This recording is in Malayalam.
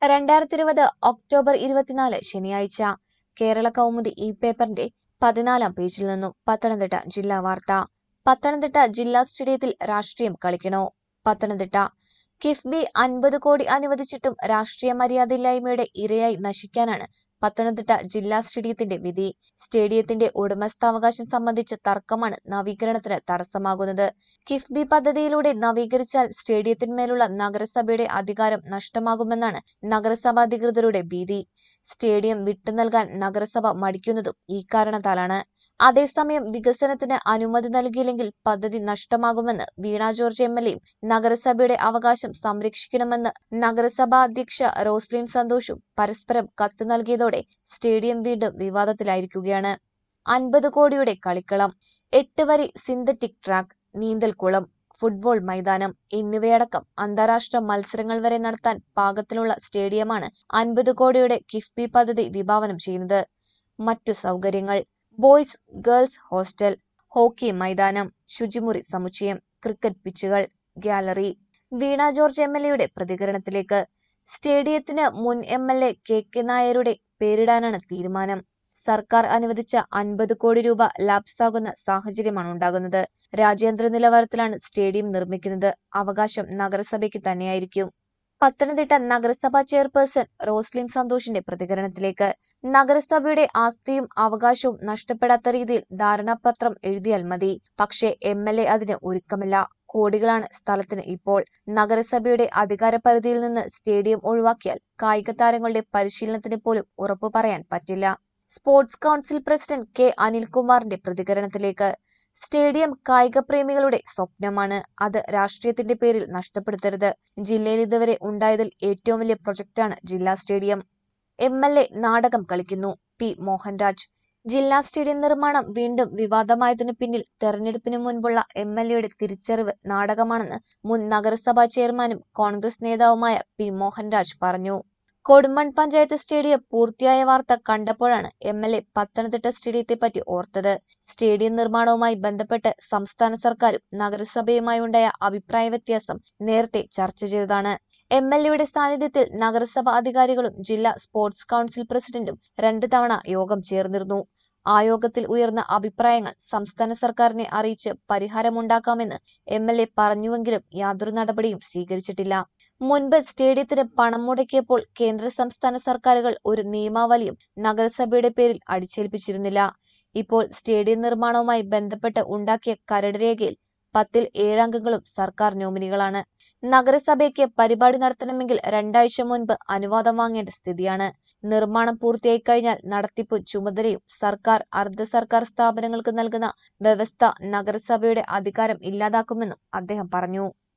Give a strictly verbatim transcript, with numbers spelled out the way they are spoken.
രണ്ടായിരത്തി ഇരുപത് ഒക്ടോബർ ഇരുപത്തിനാല് ശനിയാഴ്ച കേരള കൗമുദി ഈ പേപ്പറിന്റെ പതിനാലാം പേജിൽ നിന്നും പത്തനംതിട്ട ജില്ലാ വാർത്ത. പത്തനംതിട്ട ജില്ലാ സ്റ്റേഡിയത്തിൽ രാഷ്ട്രീയം കളിക്കണോ? പത്തനംതിട്ട കിഫ്ബി അൻപത് കോടി അനുവദിച്ചിട്ടും രാഷ്ട്രീയ മര്യാദയില്ലായ്മയുടെ ഇരയായി നശിക്കാനാണ് പത്തനംതിട്ട ജില്ലാ സ്റ്റേഡിയത്തിന്റെ വിധി. സ്റ്റേഡിയത്തിന്റെ ഉടമസ്ഥാവകാശം സംബന്ധിച്ച തർക്കമാണ് നവീകരണത്തിന് തടസ്സമാകുന്നത്. കിഫ്ബി പദ്ധതിയിലൂടെ നവീകരിച്ചാൽ സ്റ്റേഡിയത്തിന്മേലുള്ള നഗരസഭയുടെ അധികാരം നഷ്ടമാകുമെന്നാണ് നഗരസഭ അധികൃതരുടെ ഭീതി. സ്റ്റേഡിയം വിട്ടുനൽകാൻ നഗരസഭ മടിക്കുന്നതും ഈ കാരണത്താലാണ്. അതേസമയം വികസനത്തിന് അനുമതി നൽകിയില്ലെങ്കിൽ പദ്ധതി നഷ്ടമാകുമെന്ന് വീണ ജോർജ് എം എൽ എയും നഗരസഭയുടെ അവകാശം സംരക്ഷിക്കണമെന്ന് നഗരസഭാ അധ്യക്ഷ റോസ്ലിൻ സന്തോഷും പരസ്പരം കത്ത് നൽകിയതോടെ സ്റ്റേഡിയം വീണ്ടും വിവാദത്തിലായിരിക്കുകയാണ്. അൻപത് കോടിയുടെ കളിക്കളം, എട്ട് വരി സിന്തറ്റിക് ട്രാക്ക്, നീന്തൽക്കുളം, ഫുട്ബോൾ മൈതാനം എന്നിവയടക്കം അന്താരാഷ്ട്ര മത്സരങ്ങൾ വരെ നടത്താൻ പാകത്തിലുള്ള സ്റ്റേഡിയമാണ് അൻപത് കോടിയുടെ കിഫ്ബി പദ്ധതി വിഭാവനം ചെയ്യുന്നത്. മറ്റു സൗകര്യങ്ങൾ: ബോയ്സ് ഗേൾസ് ഹോസ്റ്റൽ, ഹോക്കി മൈതാനം, ശുചിമുറി സമുച്ചയം, ക്രിക്കറ്റ് പിച്ചുകൾ, gallery. Veena George M L എയുടെ പ്രതികരണത്തിലേക്ക്. സ്റ്റേഡിയത്തിന് മുൻ M L A K K നായരുടെ പേരിടാനാണ് തീരുമാനം. സർക്കാർ അനുവദിച്ച അൻപത് കോടി രൂപ ലാപ്സാകുന്ന സാഹചര്യമാണ് ഉണ്ടാകുന്നത്. രാജ്യാന്തര നിലവാരത്തിലാണ് സ്റ്റേഡിയം നിർമ്മിക്കുന്നത്. അവകാശം നഗരസഭയ്ക്ക് തന്നെയായിരിക്കും. പത്തനംതിട്ട നഗരസഭാ ചെയർപേഴ്സൺ റോസ്ലിൻ സന്തോഷിന്റെ പ്രതികരണത്തിലേക്ക്. നഗരസഭയുടെ ആസ്തിയും അവകാശവും നഷ്ടപ്പെടാത്ത രീതിയിൽ ധാരണാപത്രം എഴുതിയാൽ മതി. പക്ഷേ എം എൽ എ അതിന് ഒരുക്കമില്ല. കോടികളാണ് സ്ഥലത്തിന് ഇപ്പോൾ. നഗരസഭയുടെ അധികാരപരിധിയിൽ നിന്ന് സ്റ്റേഡിയം ഒഴിവാക്കിയാൽ കായിക താരങ്ങളുടെ പരിശീലനത്തിന് പോലും ഉറപ്പു പറയാൻ പറ്റില്ല. സ്പോർട്സ് കൗൺസിൽ പ്രസിഡന്റ് കെ അനിൽകുമാറിന്റെ പ്രതികരണത്തിലേക്ക്. സ്റ്റേഡിയം കായിക പ്രേമികളുടെ സ്വപ്നമാണ്. അത് രാഷ്ട്രീയത്തിന്റെ പേരിൽ നഷ്ടപ്പെടുത്തരുത്. ജില്ലയിൽ ഇതുവരെ ഉണ്ടായതിൽ ഏറ്റവും വലിയ പ്രൊജക്ടാണ് ജില്ലാ സ്റ്റേഡിയം. എം എൽ എ നാടകം കളിക്കുന്നു. പി മോഹൻരാജ്. ജില്ലാ സ്റ്റേഡിയം നിർമ്മാണം വീണ്ടും വിവാദമായതിനു പിന്നിൽ തെരഞ്ഞെടുപ്പിന് മുൻപുള്ള എം എൽ എയുടെ തിരിച്ചറിവ് നാടകമാണെന്ന് മുൻ നഗരസഭാ ചെയർമാനും കോൺഗ്രസ് നേതാവുമായ പി മോഹൻരാജ് പറഞ്ഞു. കൊടുമൺ പഞ്ചായത്ത് സ്റ്റേഡിയം പൂർത്തിയായ വാർത്ത കണ്ടപ്പോഴാണ് എം എൽ എ പത്തനംതിട്ട സ്റ്റേഡിയത്തെപ്പറ്റി ഓർത്തത്. സ്റ്റേഡിയം നിർമ്മാണവുമായി ബന്ധപ്പെട്ട് സംസ്ഥാന സർക്കാരും നഗരസഭയുമായി ഉണ്ടായ അഭിപ്രായ വ്യത്യാസം നേരത്തെ ചർച്ച ചെയ്തതാണ്. എം എൽ എയുടെ സാന്നിധ്യത്തിൽ നഗരസഭ അധികാരികളും ജില്ലാ സ്പോർട്സ് കൗൺസിൽ പ്രസിഡന്റും രണ്ടു തവണ യോഗം ചേർന്നിരുന്നു. ആ യോഗത്തിൽ ഉയർന്ന അഭിപ്രായങ്ങൾ സംസ്ഥാന സർക്കാരിനെ അറിയിച്ച് പരിഹാരമുണ്ടാക്കാമെന്ന് എം എൽ എ പറഞ്ഞുവെങ്കിലും യാതൊരു നടപടിയും സ്വീകരിച്ചിട്ടില്ല. മുൻപ് സ്റ്റേഡിയത്തിന് പണം മുടക്കിയപ്പോൾ കേന്ദ്ര സംസ്ഥാന സർക്കാരുകൾ ഒരു നിയമാവലിയും നഗരസഭയുടെ പേരിൽ അടിച്ചേൽപ്പിച്ചിരുന്നില്ല. ഇപ്പോൾ സ്റ്റേഡിയം നിർമ്മാണവുമായി ബന്ധപ്പെട്ട് ഉണ്ടാക്കിയ കരട് രേഖയിൽ പത്തിൽ ഏഴംഗങ്ങളും സർക്കാർ നോമിനികളാണ്. നഗരസഭയ്ക്ക് പരിപാടി നടത്തണമെങ്കിൽ രണ്ടാഴ്ച മുൻപ് അനുവാദം വാങ്ങേണ്ട സ്ഥിതിയാണ്. നിർമ്മാണം പൂർത്തിയായി കഴിഞ്ഞാൽ നടത്തിപ്പും ചുമതലയും സർക്കാർ അർദ്ധ സർക്കാർ സ്ഥാപനങ്ങൾക്ക് നൽകുന്ന വ്യവസ്ഥ നഗരസഭയുടെ അധികാരം ഇല്ലാതാക്കുമെന്നും അദ്ദേഹം പറഞ്ഞു.